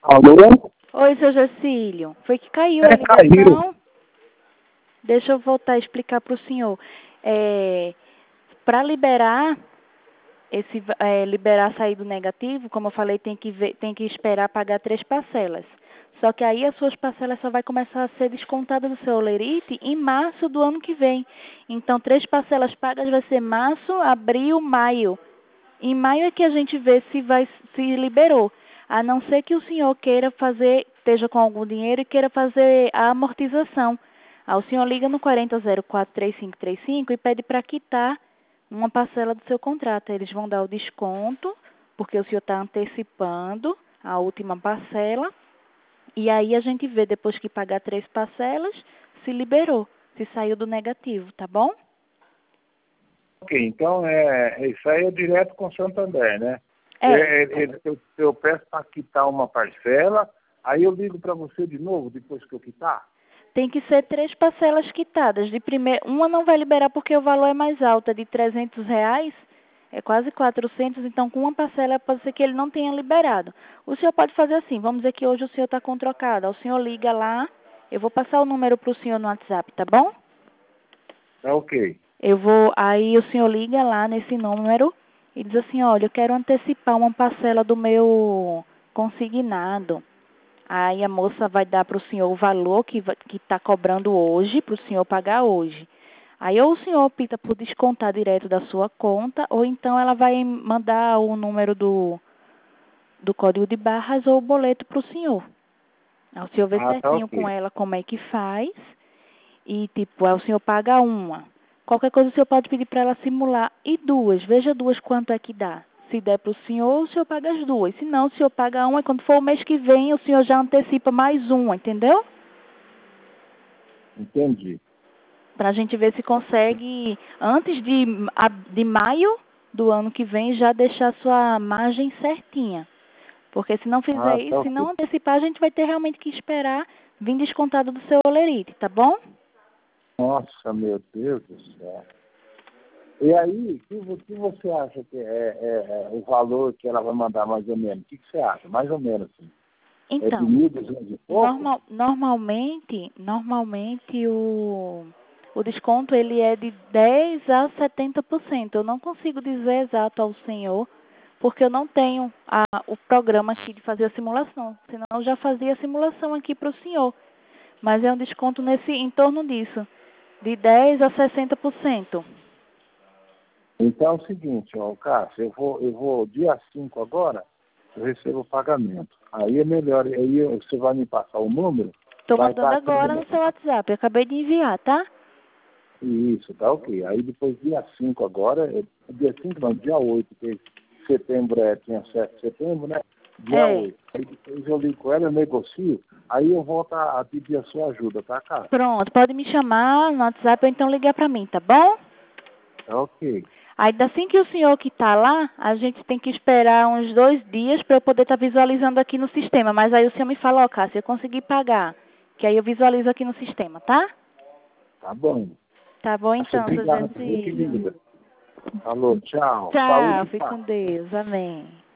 Alô? Oi, seu Jacílio. Foi que caiu a Caiu. ligação? Deixa eu voltar a explicar para o senhor. Para liberar liberar sair do negativo, como eu falei, tem que esperar pagar 3 parcelas. Só que aí as suas parcelas só vai começar a ser descontada do seu Olerite em março do ano que vem. Então, 3 parcelas pagas vai ser março, abril, maio. Em maio é que a gente vê se liberou. A não ser que o senhor queira fazer, esteja com algum dinheiro e queira fazer a amortização. Aí o senhor liga no 40043535 e pede para quitar uma parcela do seu contrato. Eles vão dar o desconto, porque o senhor está antecipando a última parcela. E aí a gente vê, depois que pagar 3 parcelas, se liberou, se saiu do negativo, tá bom? Ok, então isso aí é direto com o Santander, né? Eu peço para quitar uma parcela, aí eu ligo para você de novo depois que eu quitar? Tem que ser 3 parcelas quitadas. Uma não vai liberar porque o valor é mais alto, é de R$ 300, é quase 400, então com uma parcela pode ser que ele não tenha liberado. O senhor pode fazer assim, vamos dizer que hoje o senhor está com trocado, o senhor liga lá, eu vou passar o número para o senhor no WhatsApp, tá bom? Tá ok. Aí o senhor liga lá nesse número e diz assim, olha, eu quero antecipar uma parcela do meu consignado. Aí a moça vai dar para o senhor o valor que está cobrando hoje, para o senhor pagar hoje. Aí ou o senhor opta por descontar direto da sua conta, ou então ela vai mandar o número do código de barras ou o boleto para o senhor. Aí o senhor vê Tá certinho ok. com ela como é que faz. E tipo, aí o senhor paga uma. Qualquer coisa o senhor pode pedir para ela simular. E 2, veja 2 quanto é que dá. Se der para o senhor paga as 2. Se não, o senhor paga uma e quando for o mês que vem, o senhor já antecipa mais uma, entendeu? Entendi. Para a gente ver se consegue, antes de maio do ano que vem, já deixar a sua margem certinha. Porque se não fizer Tá isso, se não ok. antecipar, a gente vai ter realmente que esperar vir descontado do seu Olerite, tá bom? Nossa, meu Deus do céu. E aí, o que você acha que é o valor que ela vai mandar mais ou menos? O que você acha? Mais ou menos, assim. É de Então, 1.200 e pouco? normalmente o desconto ele é de 10 a 70%. Eu não consigo dizer exato ao senhor, porque eu não tenho o programa aqui de fazer a simulação. Senão eu já fazia a simulação aqui para o senhor. Mas é um desconto em torno disso, de 10 a 60%. Então é o seguinte, ó, Cássio, eu vou dia 5 agora, eu recebo o pagamento. Aí é melhor, aí você vai me passar o número, Estou vai mandando estar aqui agora no seu WhatsApp. Eu acabei de enviar, tá? Isso, tá ok. Aí depois dia 5 agora, dia 5 não, dia 8 porque setembro tinha 7 de setembro, né? Dia É. 8. Aí depois eu ligo com ela, eu negocio, aí eu volto a pedir a sua ajuda, tá, Cássio? Pronto, pode me chamar no WhatsApp ou então ligar para mim, tá bom? Tá ok. Aí, assim que o senhor que está lá, a gente tem que esperar uns 2 dias para eu poder estar visualizando aqui no sistema. Mas aí o senhor me fala, ó, Cássia, eu consegui pagar. Que aí eu visualizo aqui no sistema, tá? Tá bom. Tá bom Cássio, então, seu obrigado, viu, Jacílio. querida? Falou, tchau. Tchau, Saúde e fique paz. com Deus. Amém.